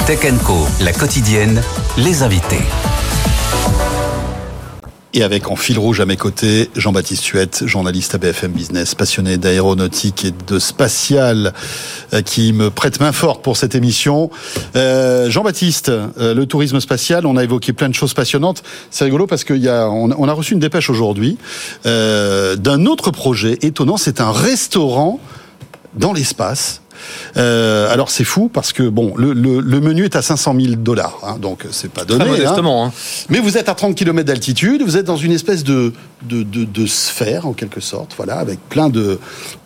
Tech & Co, la quotidienne, les invités. Et avec en fil rouge à mes côtés, Jean-Baptiste Huette, journaliste à BFM Business, passionné d'aéronautique et de spatial, qui me prête main forte pour cette émission. Jean-Baptiste, le tourisme spatial, on a évoqué plein de choses passionnantes. C'est rigolo parce on a reçu une dépêche aujourd'hui d'un autre projet étonnant. C'est un restaurant dans l'espace. Alors c'est fou parce que bon, le menu est à $500,000, hein, donc c'est pas donné. Très modestement, hein. Mais vous êtes à 30 km d'altitude, vous êtes dans une espèce de sphère en quelque sorte, voilà, avec plein de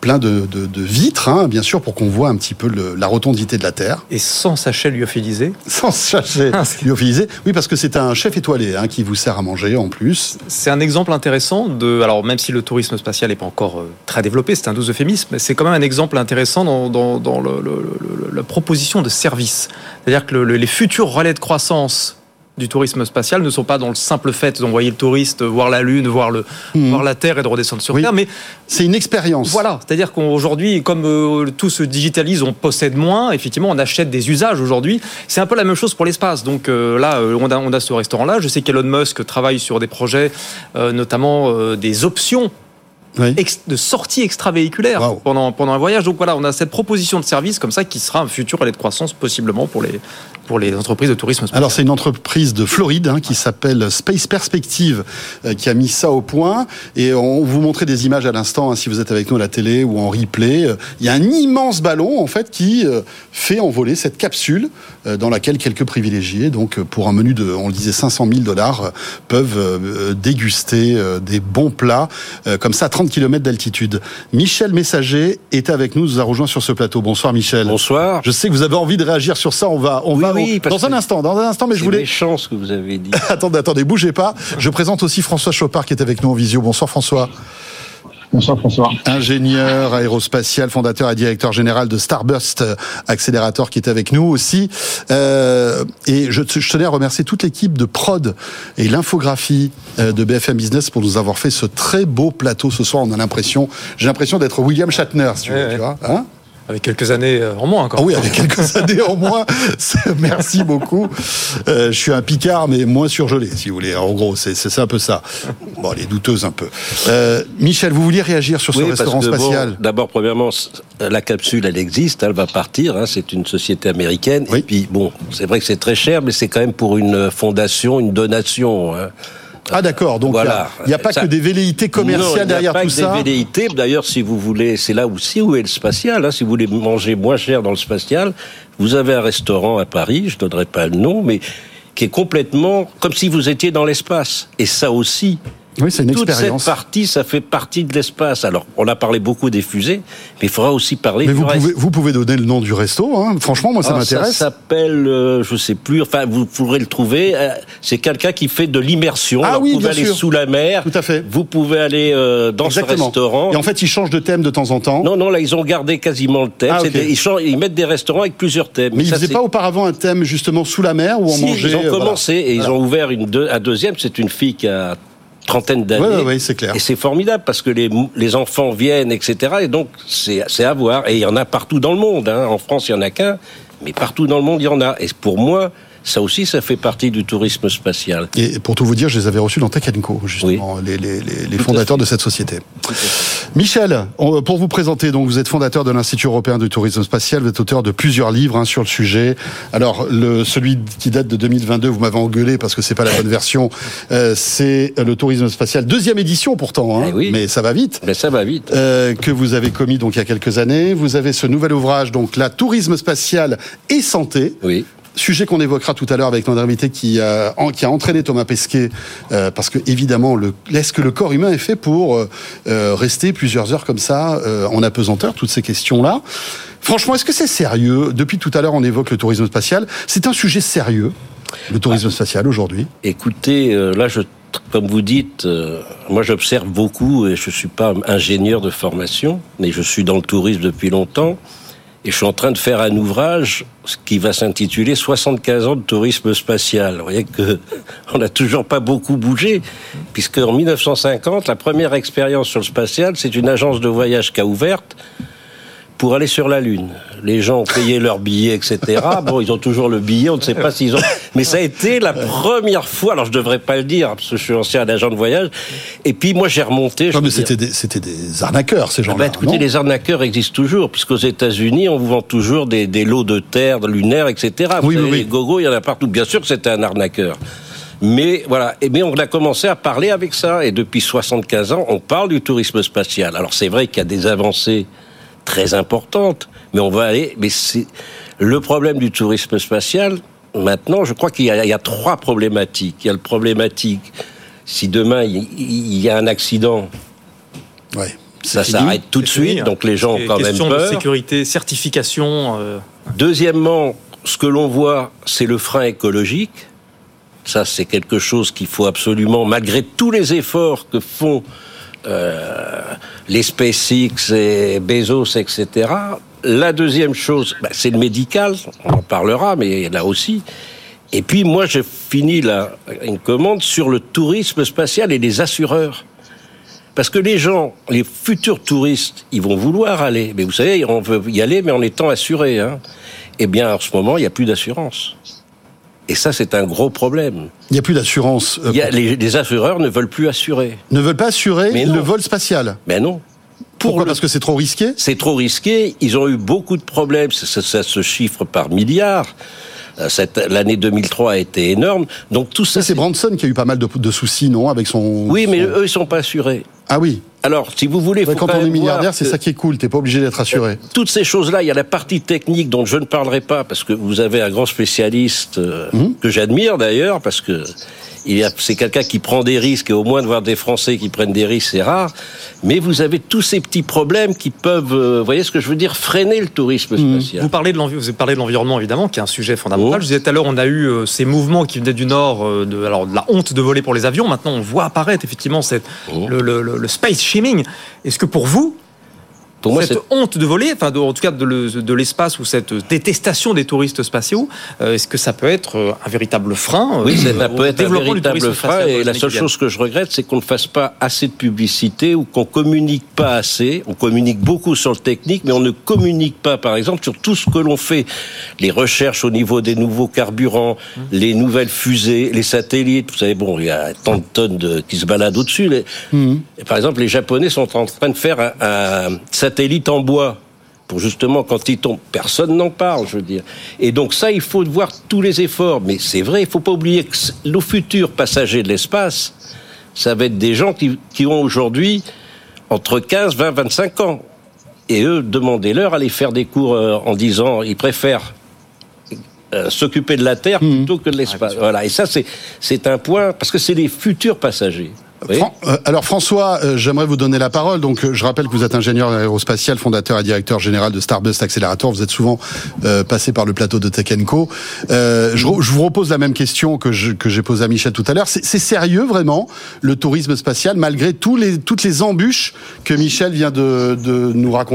vitres, hein, bien sûr, pour qu'on voit un petit peu la rotondité de la Terre. Et sans sachet lyophilisé. Sans sachet lyophilisé. Oui, parce que c'est un chef étoilé, hein, qui vous sert à manger en plus. C'est un exemple intéressant alors même si le tourisme spatial n'est pas encore très développé, c'est un doux euphémisme, mais c'est quand même un exemple intéressant dans la proposition de service. C'est-à-dire que les futurs relais de croissance du tourisme spatial ne sont pas dans le simple fait d'envoyer le touriste voir la Lune, voir la Terre et de redescendre sur Terre, mais c'est une expérience. Voilà, c'est-à-dire qu'aujourd'hui, comme tout se digitalise, on possède moins, effectivement, on achète des usages aujourd'hui. C'est un peu la même chose pour l'espace. Donc là, on a ce restaurant-là. Je sais qu'Elon Musk travaille sur des projets, notamment des options de sortie extravéhiculaire pendant un voyage. Donc voilà, on a cette proposition de service comme ça qui sera un futur relais de croissance possiblement pour les entreprises de tourisme spatial. Alors c'est une entreprise de Floride, hein, qui s'appelle Space Perspective, qui a mis ça au point, et on vous montrait des images à l'instant, hein, si vous êtes avec nous à la télé ou en replay. Il y a un immense ballon en fait qui fait envoler cette capsule dans laquelle quelques privilégiés, donc pour un menu on le disait $500,000, peuvent déguster des bons plats comme ça à 30 km d'altitude. Michel Messager est avec nous a rejoint sur ce plateau. Bonsoir Michel. Bonsoir. Je sais que vous avez envie de réagir sur ça, on va dans un instant, mais je voulais... C'est méchant ce que vous avez dit. Attendez, bougez pas. Je présente aussi François Chopard qui est avec nous en visio. Bonsoir François. Bonsoir François. Ingénieur aérospatial, fondateur et directeur général de Starburst Accelerator qui est avec nous aussi. Et je tenais à remercier toute l'équipe de prod et l'infographie de BFM Business pour nous avoir fait ce très beau plateau ce soir. J'ai l'impression d'être William Shatner, si tu veux, tu vois, hein? Avec quelques années en moins encore. Ah oui, avec quelques années en moins. Merci beaucoup. Je suis un Picard, mais moins surgelé, si vous voulez. En gros, c'est un peu ça. Bon, elle est douteuse un peu. Michel, vous vouliez réagir sur ce restaurant spatial? Bon, d'abord, premièrement, la capsule, elle existe, elle va partir. Hein, c'est une société américaine. Oui. Et puis, bon, c'est vrai que c'est très cher, mais c'est quand même pour une fondation, une donation. Hein. Ah d'accord, donc voilà. Il n'y a pas que des velléités commerciales derrière tout ça. Il n'y a pas que des velléités. D'ailleurs, si vous voulez, c'est là aussi où est le spatial. Hein. Si vous voulez manger moins cher dans le spatial, vous avez un restaurant à Paris, je ne donnerai pas le nom, mais qui est complètement comme si vous étiez dans l'espace. Et ça aussi... Oui, c'est une expérience. Toute cette partie, ça fait partie de l'espace. Alors, on a parlé beaucoup des fusées, mais il faudra aussi parler du reste. Vous pouvez donner le nom du resto, hein. Franchement, moi, ça m'intéresse. Ça s'appelle, je sais plus, enfin, vous pourrez le trouver. C'est quelqu'un qui fait de l'immersion. Ah oui, vous pouvez aller sous la mer. Tout à fait. Vous pouvez aller dans ce restaurant. Et en fait, ils changent de thème de temps en temps. Non, là, ils ont gardé quasiment le thème. Ils mettent des restaurants avec plusieurs thèmes. Mais ils faisaient pas auparavement un thème, justement, sous la mer, où on mangeait... Ils ont commencé, et ils ont ouvert un deuxième. C'est une fille qui a trentaine d'années. Oui, c'est clair. Et c'est formidable parce que les enfants viennent, etc. Et donc, c'est à voir. Et il y en a partout dans le monde. Hein. En France, il n'y en a qu'un. Mais partout dans le monde, il y en a. Et pour moi, ça aussi, ça fait partie du tourisme spatial. Et pour tout vous dire, je les avais reçus dans Tech & Co, justement, les fondateurs de cette société. Michel, pour vous présenter, donc vous êtes fondateur de l'Institut européen du tourisme spatial, vous êtes auteur de plusieurs livres sur le sujet. Alors, celui qui date de 2022, vous m'avez engueulé parce que c'est pas la bonne version, c'est le tourisme spatial, 2e édition pourtant, hein, mais ça va vite. Mais ça va vite. Que vous avez commis donc il y a quelques années. Vous avez ce nouvel ouvrage, donc la tourisme spatial et santé. Oui. Sujet qu'on évoquera tout à l'heure avec notre invité qui a entraîné Thomas Pesquet, parce que évidemment, est-ce que le corps humain est fait pour rester plusieurs heures comme ça en apesanteur, toutes ces questions-là. Franchement, est-ce que c'est sérieux? Depuis tout à l'heure, on évoque le tourisme spatial. C'est un sujet sérieux, le tourisme spatial aujourd'hui? Écoutez, là, comme vous dites, moi j'observe beaucoup, et je ne suis pas ingénieur de formation, mais je suis dans le tourisme depuis longtemps. Et je suis en train de faire un ouvrage qui va s'intituler 75 ans de tourisme spatial. Vous voyez que on n'a toujours pas beaucoup bougé, puisque en 1950, la première expérience sur le spatial, c'est une agence de voyage qui a ouverte pour aller sur la Lune. Les gens ont payé leur billet, etc. Bon, ils ont toujours le billet, on ne sait pas s'ils ont... Mais ça a été la première fois, alors je ne devrais pas le dire, parce que je suis ancien agent de voyage, et puis moi j'ai remonté... Non, mais c'était des arnaqueurs, ces gens-là. Écoutez, les arnaqueurs existent toujours, puisqu'aux États-Unis, on vous vend toujours des lots de terre lunaires, etc. Vous savez, les gogos, il y en a partout. Bien sûr que c'était un arnaqueur. Mais voilà, mais on a commencé à parler avec ça, et depuis 75 ans, on parle du tourisme spatial. Alors c'est vrai qu'il y a des avancées très importantes, mais on va aller... Mais c'est le problème du tourisme spatial, maintenant, je crois qu'il y a 3 problématiques. Il y a le problématique, si demain il y a un accident... Ouais. Ça s'arrête tout de suite, donc les gens ont quand même peur. Question de sécurité, certification... Deuxièmement, ce que l'on voit, c'est le frein écologique. Ça, c'est quelque chose qu'il faut absolument, malgré tous les efforts que font les SpaceX et Bezos, etc. La deuxième chose, c'est le médical, on en parlera, mais là aussi. Et puis moi, j'ai fini une commande sur le tourisme spatial et les assureurs. Parce que les gens, les futurs touristes, ils vont vouloir aller. Mais vous savez, on veut y aller, mais en étant assuré. Eh bien, en ce moment, il n'y a plus d'assurance. Et ça, c'est un gros problème. Il n'y a plus d'assurance. Les assureurs ne veulent plus assurer. Ne veulent pas assurer le vol spatial. Mais non. Pourquoi ? Parce que c'est trop risqué ? C'est trop risqué. Ils ont eu beaucoup de problèmes. Ça se chiffre par milliards. L'année 2003 a été énorme. Donc tout ça. C'est Branson qui a eu pas mal de soucis, non, avec son. Oui, mais eux, ils sont pas assurés. Ah oui. Alors, si vous voulez, quand on est milliardaire, c'est ça qui est cool. T'es pas obligé d'être assuré. Toutes ces choses-là, il y a la partie technique dont je ne parlerai pas parce que vous avez un grand spécialiste que j'admire d'ailleurs parce que c'est quelqu'un qui prend des risques et au moins de voir des Français qui prennent des risques, c'est rare. Mais vous avez tous ces petits problèmes qui peuvent, vous voyez ce que je veux dire, freiner le tourisme spatial. Vous parlez de l'environnement évidemment, qui est un sujet fondamental. Je disais tout à l'heure, on a eu ces mouvements qui venaient du Nord, de la honte de voler pour les avions. Maintenant, on voit apparaître effectivement le space shaming. Est-ce que pour vous, cette honte de voler, en tout cas de l'espace ou cette détestation des touristes spatiaux, est-ce que ça peut être un véritable frein Oui, ça peut être un véritable frein. Et la seule chose que je regrette, c'est qu'on ne fasse pas assez de publicité ou qu'on communique pas assez. On communique beaucoup sur le technique, mais on ne communique pas, par exemple, sur tout ce que l'on fait. Les recherches au niveau des nouveaux carburants, les nouvelles fusées, les satellites. Vous savez, il y a tant de tonnes qui se baladent au-dessus. Par exemple, les Japonais sont en train de faire un satellite en bois, pour justement, quand il tombe, personne n'en parle, je veux dire. Et donc ça, il faut voir tous les efforts. Mais c'est vrai, il ne faut pas oublier que nos futurs passagers de l'espace, ça va être des gens qui ont aujourd'hui entre 15, 20, 25 ans. Et eux, demandez-leur aller faire des cours en disant, ils préfèrent s'occuper de la Terre plutôt que de l'espace. Voilà. Et ça, c'est un point, parce que c'est les futurs passagers. Oui. Alors François, j'aimerais vous donner la parole. Donc je rappelle que vous êtes ingénieur aérospatial, fondateur et directeur général de Starbust Accelerator. Vous êtes souvent passé par le plateau de Tech & Co. Je vous repose la même question que j'ai posée à Michel tout à l'heure. C'est sérieux vraiment le tourisme spatial malgré toutes les embûches que Michel vient de nous raconter ?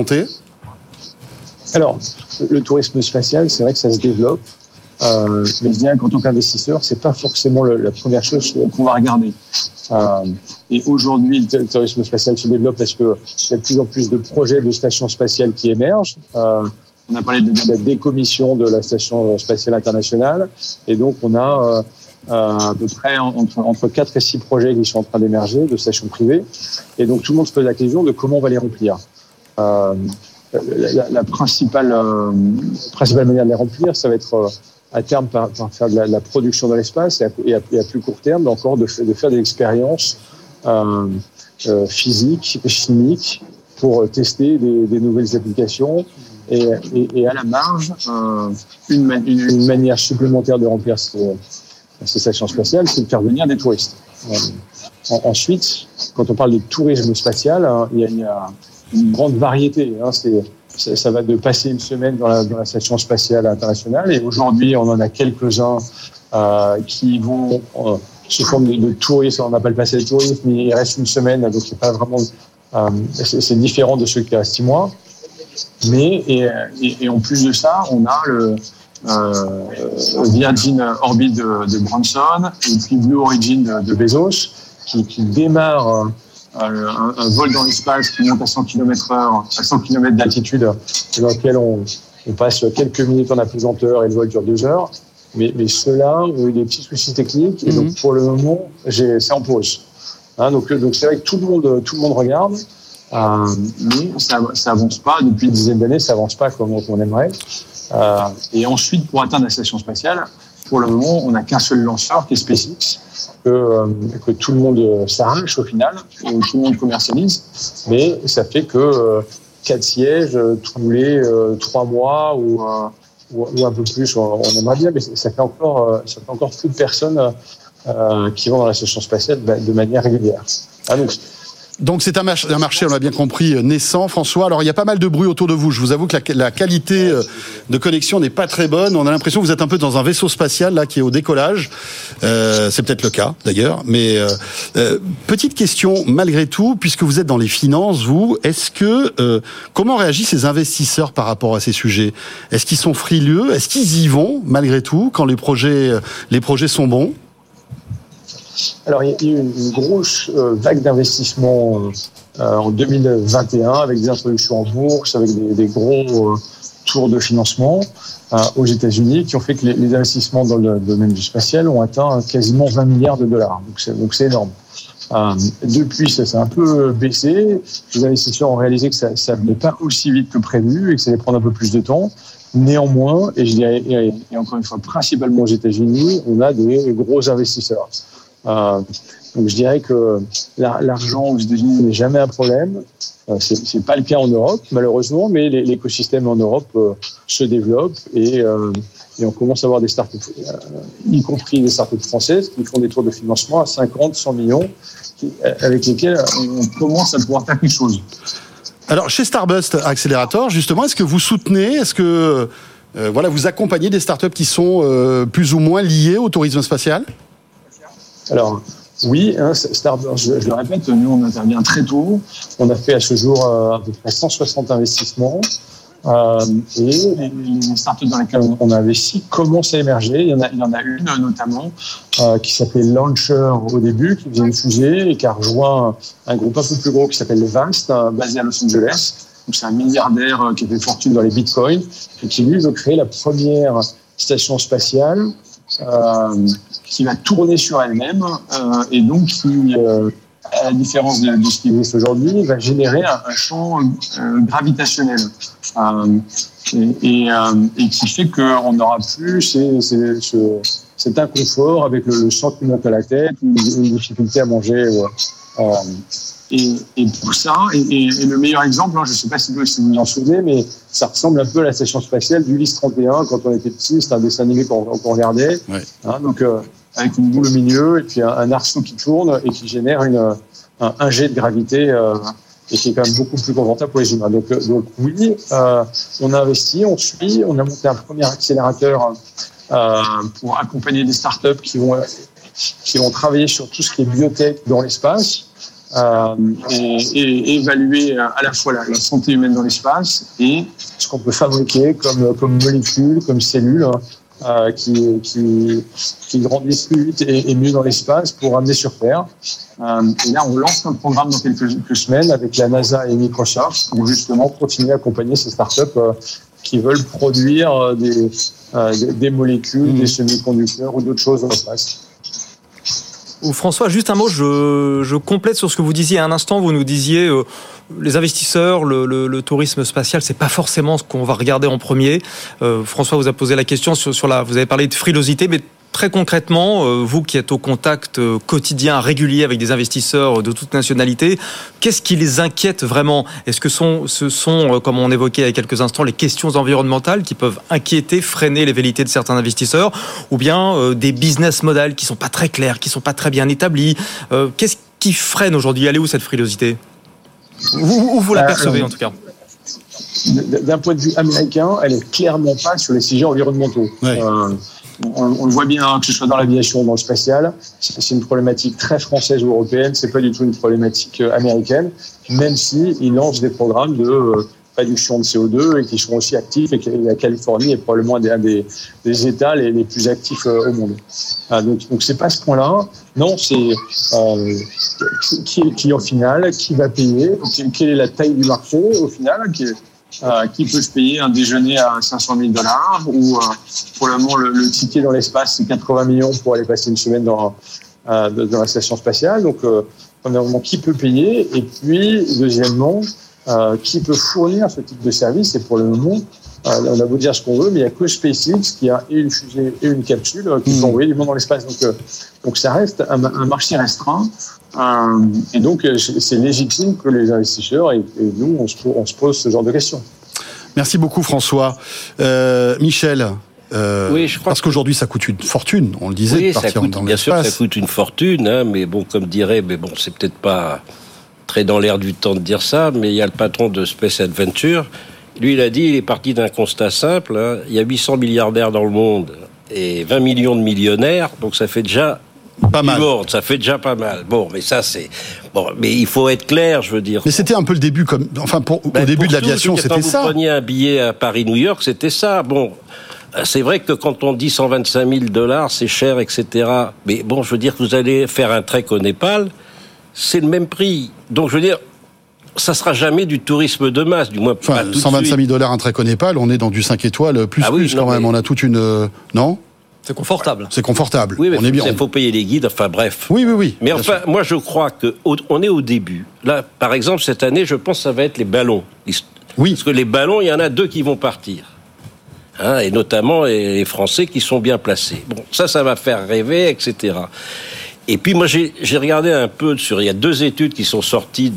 Alors, le tourisme spatial, c'est vrai que ça se développe. Mais bien qu'en tant qu'investisseur, c'est pas forcément la première chose qu'on va regarder. Et aujourd'hui, le tourisme spatial se développe parce que il y a de plus en plus de projets de stations spatiales qui émergent. On a parlé de la décommission de la station spatiale internationale, et donc on a à peu près entre 4 et 6 projets qui sont en train d'émerger de stations privées. Et donc tout le monde se pose la question de comment on va les remplir. La principale manière de les remplir, ça va être à terme par faire de la production dans l'espace et à plus court terme encore de faire des expériences physiques et chimiques pour tester des nouvelles applications et à la marge une manière supplémentaire de remplir ces stations spatiales, c'est de faire venir des touristes. Ensuite, quand on parle de tourisme spatial, il y a une grande variété. Ça va de passer une semaine dans la station spatiale internationale, et aujourd'hui on en a quelques-uns qui vont sous forme de touristes. On n'appelle pas ça des touristes, mais il reste une semaine, donc c'est pas vraiment c'est différent de ceux qui restent 6 mois. Mais et en plus de ça, on a le Virgin Orbit de Branson et puis Blue Origin de Bezos qui démarre un vol dans l'espace qui monte à 100 km/h, à 100 km d'altitude, dans lequel on passe quelques minutes en apesanteur et le vol dure 2 heures. Mais ceux-là ont eu des petits soucis techniques et donc pour le moment, c'est en pause. Donc c'est vrai que tout le monde regarde, mais ça avance pas. Depuis une dizaine d'années, ça avance pas comme on aimerait. Et ensuite, pour atteindre la station spatiale, pour le moment, on n'a qu'un seul lanceur qui est SpaceX, que tout le monde s'arrache au final, que tout le monde commercialise, mais ça fait que 4 sièges tous les 3 mois ou un peu plus, on aimerait bien, mais ça fait encore peu de personnes qui vont dans la station spatiale de manière régulière. Donc c'est un marché, on l'a bien compris, naissant. François, alors il y a pas mal de bruit autour de vous. Je vous avoue que la qualité de connexion n'est pas très bonne. On a l'impression que vous êtes un peu dans un vaisseau spatial là qui est au décollage. C'est peut-être le cas d'ailleurs. Mais petite question malgré tout, puisque vous êtes dans les finances, vous, est-ce que comment réagissent les investisseurs par rapport à ces sujets ? Est-ce qu'ils sont frileux ? Est-ce qu'ils y vont malgré tout quand les projets sont bons ? Alors, il y a eu une grosse vague d'investissement en 2021 avec des introductions en bourse, avec des gros tours de financement aux États-Unis qui ont fait que les investissements dans le domaine du spatial ont atteint quasiment 20 milliards de dollars. Donc c'est énorme. Depuis, ça s'est un peu baissé. Les investisseurs ont réalisé que ça ne venait pas aussi vite que prévu et que ça allait prendre un peu plus de temps. Néanmoins, et je dirais, et encore une fois, principalement aux États-Unis, on a des gros investisseurs. Donc je dirais que l'argent aux États-Unis n'est jamais un problème. C'est pas le cas en Europe malheureusement, mais l'écosystème en Europe se développe et on commence à avoir des startups, y compris des startups françaises, qui font des tours de financement à 50, 100 millions, avec lesquels on commence à pouvoir faire quelque chose. Alors chez Starbust Accelerator, justement, est-ce que vous soutenez, est-ce que vous accompagnez des startups qui sont plus ou moins liées au tourisme spatial ? Alors, oui, Starbust, je le répète, nous, on intervient très tôt. On a fait à ce jour à peu près 160 investissements. Et les startups dans lesquelles on a investi commencent à émerger. Il y en a une, notamment, qui s'appelait Launcher au début, qui faisait une fusée et qui a rejoint un groupe un peu plus gros qui s'appelle le Vast, basé à Los Angeles. Donc, c'est un milliardaire qui a fait fortune dans les bitcoins et qui, lui, veut créer la première station spatiale qui va tourner sur elle-même et donc qui, à la différence de ce qui existe aujourd'hui, va générer un champ gravitationnel et qui fait qu'on n'aura plus cet inconfort avec le sang qui monte à la tête ou une difficulté à manger. Et pour ça, et le meilleur exemple, je ne sais pas si vous vous en souvenez, mais ça ressemble un peu à la station spatiale d'Ulysse 31 quand on était petit. C'était un dessin animé qu'on regardait. Ouais. Donc, avec une boule au milieu et puis un arceau qui tourne et qui génère un jet de gravité et qui est quand même beaucoup plus confortable pour les humains. Donc oui, on a investi, on suit, on a monté un premier accélérateur pour accompagner des startups qui vont travailler sur tout ce qui est biotech dans l'espace. Et évaluer à la fois la santé humaine dans l'espace et ce qu'on peut fabriquer comme molécules, comme cellules qui grandissent plus vite et mieux dans l'espace pour amener sur Terre. Et là, on lance un programme dans quelques semaines avec la NASA et Microsoft pour justement continuer à accompagner ces startups qui veulent produire des molécules, des semi-conducteurs ou d'autres choses dans l'espace. François, juste un mot, je complète sur ce que vous disiez à un instant. Vous nous disiez les investisseurs, le tourisme spatial, c'est pas forcément ce qu'on va regarder en premier. François vous a posé la question sur vous avez parlé de frilosité, mais très concrètement, vous qui êtes au contact quotidien, régulier avec des investisseurs de toute nationalité, qu'est-ce qui les inquiète vraiment ? Est-ce que ce sont, comme on évoquait il y a quelques instants, les questions environnementales qui peuvent inquiéter, freiner les velléités de certains investisseurs, ou bien des business models qui sont pas très clairs, qui sont pas très bien établis ? Qu'est-ce qui freine aujourd'hui ? Elle est où cette frilosité ? Où vous la percevez en tout cas ? D'un point de vue américain, elle est clairement pas sur les sujets environnementaux. Ouais. On le voit bien, que ce soit dans l'aviation ou dans le spatial, c'est une problématique très française ou européenne, c'est pas du tout une problématique américaine, même si ils lancent des programmes de réduction de CO2 et qui seront aussi actifs, et que la Californie est probablement un des États les plus actifs au monde. Donc c'est pas ce point-là. Non, c'est qui est le client final, qui va payer, quelle est la taille du marché au final, qui peut se payer un déjeuner à $500 000 ou pour le moment le ticket dans l'espace c'est 80 millions pour aller passer une semaine dans la station spatiale. Donc premièrement, qui peut payer, et puis deuxièmement, qui peut fournir ce type de service. Et pour le moment, on a beau dire ce qu'on veut, mais il n'y a que SpaceX qui a une fusée et une capsule qui peut envoyer du monde dans l'espace. Donc ça reste un marché restreint. Et donc c'est légitime que les investisseurs et nous on se pose ce genre de questions. Merci beaucoup François. Michel, oui, je crois parce qu'aujourd'hui ça coûte une fortune, on le disait, oui, de partir dans bien l'espace. sûr ça coûte une fortune, mais bon, comme dirait, c'est peut-être pas très dans l'air du temps de dire ça, mais il y a le patron de Space Adventure, lui il a dit, il est parti d'un constat simple, il y a 800 milliardaires dans le monde et 20 millions de millionnaires, donc ça fait déjà pas mal. Ça fait déjà pas mal. Bon, mais ça c'est mais il faut être clair, je veux dire. Mais c'était un peu le début, au début de l'aviation, c'était ça. Quand vous preniez un billet à Paris-New York, c'était ça. Bon, c'est vrai que quand on dit $125 000, c'est cher, etc. Mais bon, je veux dire que vous allez faire un trek au Népal, c'est le même prix. Donc, je veux dire, ça sera jamais du tourisme de masse, du moins pas tout de suite. $125 000 un trek au Népal, on est dans du 5 étoiles plus quand même. On a toute une... Non ? C'est confortable. C'est confortable. Oui, mais on est bien. Il faut payer les guides, enfin bref. Oui. Mais enfin, moi je crois qu'on est au début. Là, par exemple, cette année, je pense que ça va être les ballons. Oui. Parce que les ballons, il y en a 2 qui vont partir. Et notamment les Français qui sont bien placés. Bon, ça va faire rêver, etc. Et puis moi, j'ai regardé un peu il y a 2 études qui sont sorties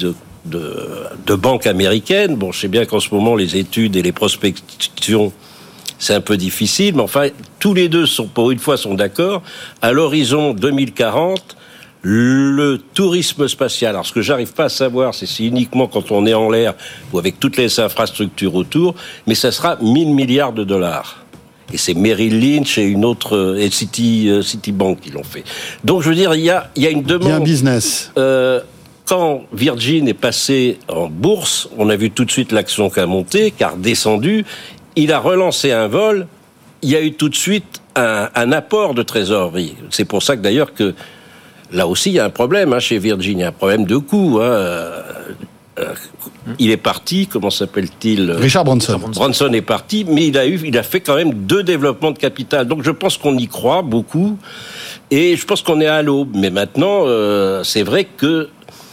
de banques américaines. Bon, je sais bien qu'en ce moment, les études et les prospections, c'est un peu difficile, mais enfin, tous les deux pour une fois, sont d'accord. À l'horizon 2040, le tourisme spatial, alors ce que j'arrive pas à savoir, c'est si uniquement quand on est en l'air ou avec toutes les infrastructures autour, mais ça sera $1 000 milliards. Et c'est Merrill Lynch et une autre, et Citibank qui l'ont fait. Donc, je veux dire, il y a une demande. Il y a un business. Quand Virgin est passé en bourse, on a vu tout de suite l'action qui a monté, qui a redescendu. Il a relancé un vol, il y a eu tout de suite un apport de trésorerie. C'est pour ça que d'ailleurs que là aussi il y a un problème chez Virgin, il y a un problème de coût. Il est parti, comment s'appelle-t-il ? Richard Branson. Branson est parti, mais il a fait quand même 2 développements de capital. Donc je pense qu'on y croit beaucoup, et je pense qu'on est à l'aube. Mais maintenant, c'est vrai que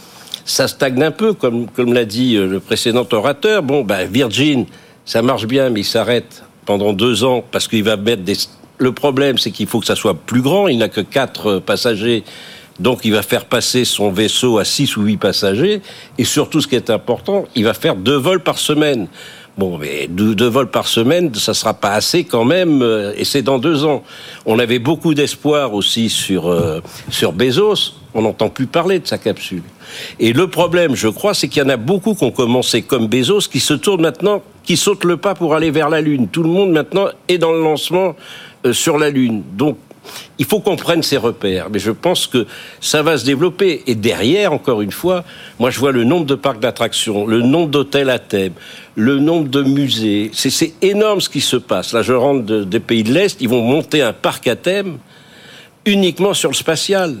ça stagne un peu, comme l'a dit le précédent orateur. Bon, Virgin, ça marche bien, mais il s'arrête pendant 2 ans parce qu'il va mettre Le problème, c'est qu'il faut que ça soit plus grand. Il n'a que 4 passagers. Donc, il va faire passer son vaisseau à 6 ou 8 passagers. Et surtout, ce qui est important, il va faire 2 vols par semaine. Bon, mais 2 vols par semaine, ça sera pas assez quand même. Et c'est dans 2 ans. On avait beaucoup d'espoir aussi sur Bezos. On n'entend plus parler de sa capsule. Et le problème, je crois, c'est qu'il y en a beaucoup qui ont commencé comme Bezos, qui se tournent maintenant, qui sautent le pas pour aller vers la Lune. Tout le monde maintenant est dans le lancement sur la Lune. Donc, il faut qu'on prenne ses repères. Mais je pense que ça va se développer. Et derrière, encore une fois, moi je vois le nombre de parcs d'attractions, le nombre d'hôtels à thème, le nombre de musées. C'est énorme ce qui se passe. Là, je rentre des pays de l'Est, ils vont monter un parc à thème uniquement sur le spatial.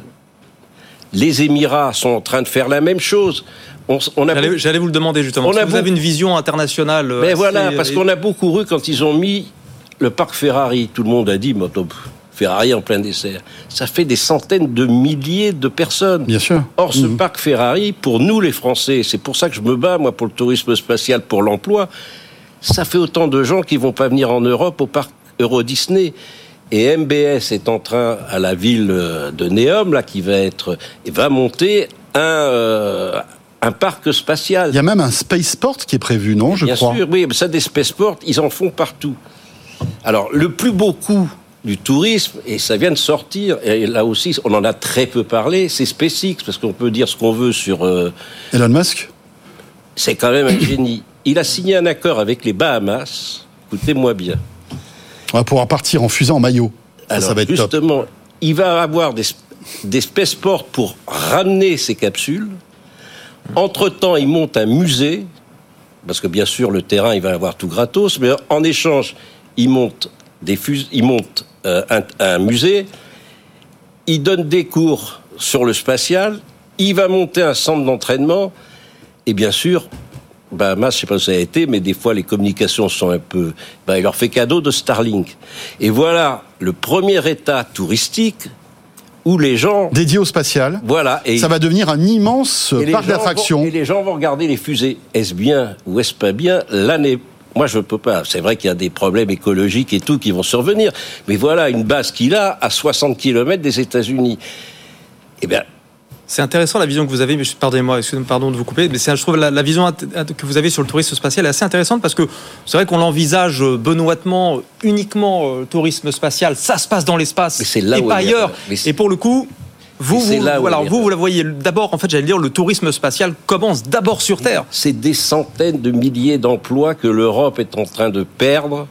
Les Émirats sont en train de faire la même chose. J'allais vous le demander justement. Vous avez une vision internationale. Mais voilà, parce qu'on a beaucoup cru quand ils ont mis le parc Ferrari. Tout le monde a dit, Ferrari en plein dessert. Ça fait des centaines de milliers de personnes. Bien sûr. Or, ce parc Ferrari, pour nous les Français, c'est pour ça que je me bats, moi, pour le tourisme spatial, pour l'emploi, ça fait autant de gens qui vont pas venir en Europe au parc Euro Disney. Et MBS est en train, à la ville de Neom, là, qui va monter un parc spatial. Il y a même un spaceport qui est prévu, non, je crois. Bien sûr, oui, mais ça, des spaceports, ils en font partout. Alors, le plus beau coût du tourisme, et ça vient de sortir, et là aussi, on en a très peu parlé, c'est SpaceX, parce qu'on peut dire ce qu'on veut sur... Elon Musk. C'est quand même un génie. Il a signé un accord avec les Bahamas, écoutez-moi bien. On va pouvoir partir en fusée en maillot. Ça va être justement, top. Il va avoir des spaceports pour ramener ces capsules. Entre-temps, il monte un musée parce que bien sûr le terrain il va avoir tout gratos, mais en échange il monte un musée, il donne des cours sur le spatial, il va monter un centre d'entraînement, et bien sûr, Bahamas, je sais pas où ça a été, mais des fois les communications sont un peu... il leur fait cadeau de Starlink. Et voilà le premier état touristique où les gens... Dédié au spatial. Voilà. Et ça va devenir un immense parc d'attractions. Et les gens vont regarder les fusées. Est-ce bien ou est-ce pas bien? L'année... Moi, je peux pas. C'est vrai qu'il y a des problèmes écologiques et tout qui vont survenir. Mais voilà une base qu'il a à 60 km des États-Unis. Eh bien... C'est intéressant la vision que vous avez, mais pardon de vous couper, mais je trouve la vision que vous avez sur le tourisme spatial est assez intéressante parce que c'est vrai qu'on l'envisage benoîtement uniquement tourisme spatial, ça se passe dans l'espace et pas ailleurs. Et pour le coup, vous la voyez d'abord, en fait, j'allais dire, le tourisme spatial commence d'abord sur Terre. C'est des centaines de milliers d'emplois que l'Europe est en train de perdre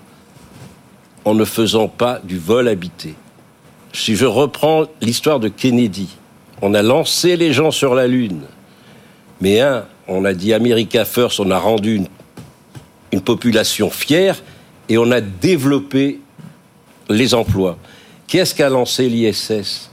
en ne faisant pas du vol habité. Si je reprends l'histoire de Kennedy, on a lancé les gens sur la Lune. Mais on a dit America First, on a rendu une population fière et on a développé les emplois. Qui est-ce qui a lancé l'ISS?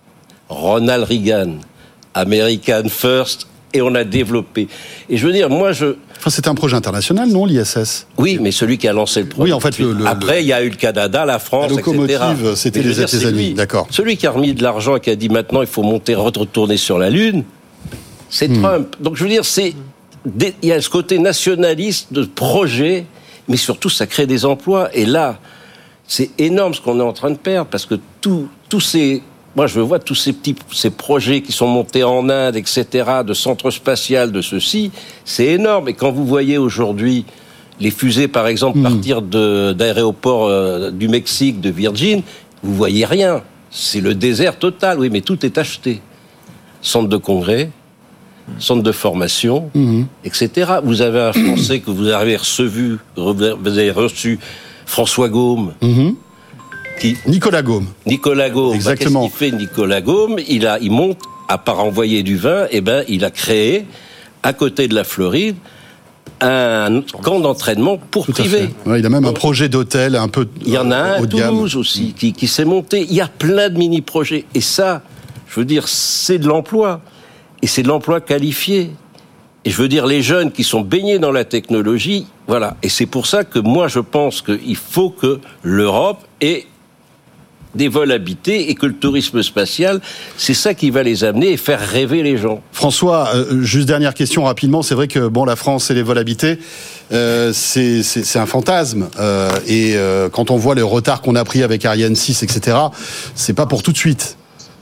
Ronald Reagan. American First, et on a développé. Et je veux dire, c'était un projet international, non, l'ISS? Oui, mais celui qui a lancé le projet. Oui, en fait, après, il y a eu le Canada, la France, la locomotive, etc. C'était les États-Unis, d'accord. Celui qui a remis de l'argent et qui a dit maintenant il faut retourner sur la Lune, c'est Trump. Donc je veux dire, il y a ce côté nationaliste de projet, mais surtout ça crée des emplois. Et là, c'est énorme ce qu'on est en train de perdre, parce que tous ces... Moi, je vois tous ces projets qui sont montés en Inde, etc., de centres spatial, de ceci, c'est énorme. Et quand vous voyez aujourd'hui les fusées, par exemple, partir d'aéroports du Mexique, de Virgin, vous voyez rien. C'est le désert total. Oui, mais tout est acheté. Centre de congrès, centre de formation, etc. Vous avez un Français que vous avez reçu, François Gaume. Nicolas Gaume. Exactement. Qu'est-ce qu'il fait, Nicolas Gaume? Il monte, à part envoyer du vin, il a créé, à côté de la Floride, un camp d'entraînement pour privés. Ouais, il a même un projet d'hôtel un peu. Il y en a un à Toulouse aussi, qui s'est monté. Il y a plein de mini-projets. Et ça, je veux dire, c'est de l'emploi. Et c'est de l'emploi qualifié. Et je veux dire, les jeunes qui sont baignés dans la technologie, voilà. Et c'est pour ça que moi, je pense qu'il faut que l'Europe ait des vols habités et que le tourisme spatial, c'est ça qui va les amener et faire rêver les gens. François, juste dernière question rapidement. C'est vrai que la France et les vols habités, c'est un fantasme. Et quand on voit le retard qu'on a pris avec Ariane 6, etc., c'est pas pour tout de suite.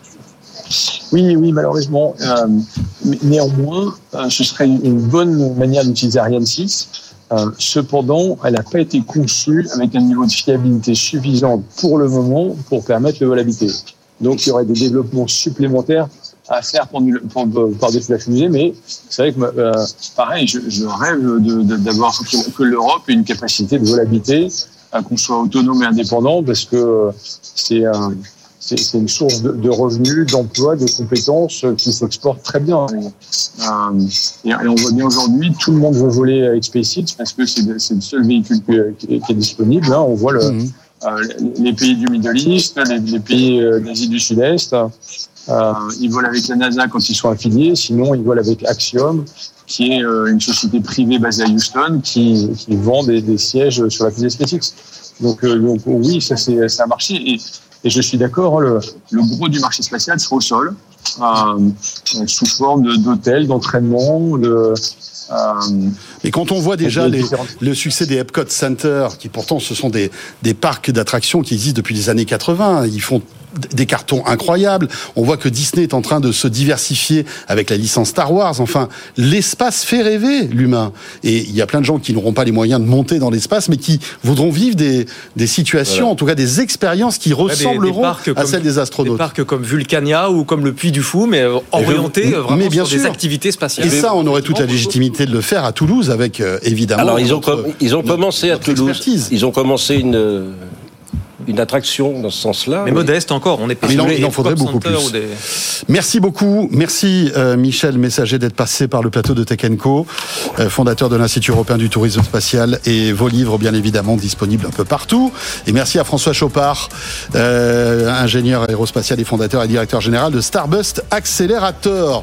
Oui, malheureusement. Néanmoins, ce serait une bonne manière d'utiliser Ariane 6. Cependant, elle n'a pas été conçue avec un niveau de fiabilité suffisant pour le moment pour permettre le vol habité. Donc, il y aurait des développements supplémentaires à faire par-dessus la fusée, mais c'est vrai que, pareil, je rêve d'avoir que l'Europe ait une capacité de vol habité, qu'on soit autonome et indépendant, parce que c'est une source de revenus, d'emplois, de compétences qui s'exportent très bien. Et on voit bien aujourd'hui, tout le monde veut voler avec SpaceX parce que c'est le seul véhicule qui est disponible. On voit les pays du Middle East, les pays d'Asie du Sud-Est. Ils volent avec la NASA quand ils sont affiliés. Sinon, ils volent avec Axiom, qui est une société privée basée à Houston qui vend des sièges sur la fusée SpaceX. Donc oui, ça a marché. Et je suis d'accord, le gros du marché spatial sera au sol, sous forme d'hôtels, d'entraînement, Et quand on voit déjà le succès des Epcot Center, qui pourtant ce sont des parcs d'attractions qui existent depuis les années 80, ils font des cartons incroyables. On voit que Disney est en train de se diversifier avec la licence Star Wars. Enfin, l'espace fait rêver l'humain. Et il y a plein de gens qui n'auront pas les moyens de monter dans l'espace, mais qui voudront vivre des situations, en tout cas des expériences qui ressembleront à celles des astronautes. Des parcs comme Vulcania ou comme le Puy du Fou, mais orientés vraiment sur des activités spatiales. Et ça, on aurait toute la légitimité de le faire à Toulouse avec, évidemment... Alors, ils ont commencé à Toulouse. Ils ont commencé une attraction dans ce sens-là. Mais modeste encore, on est pas il en faudrait beaucoup plus. Merci beaucoup. Merci Michel Messager d'être passé par le plateau de Tech & Co, fondateur de l'Institut européen du tourisme spatial, et vos livres bien évidemment disponibles un peu partout. Et merci à François Chopard, ingénieur aérospatial et fondateur et directeur général de Starbust Accelerator.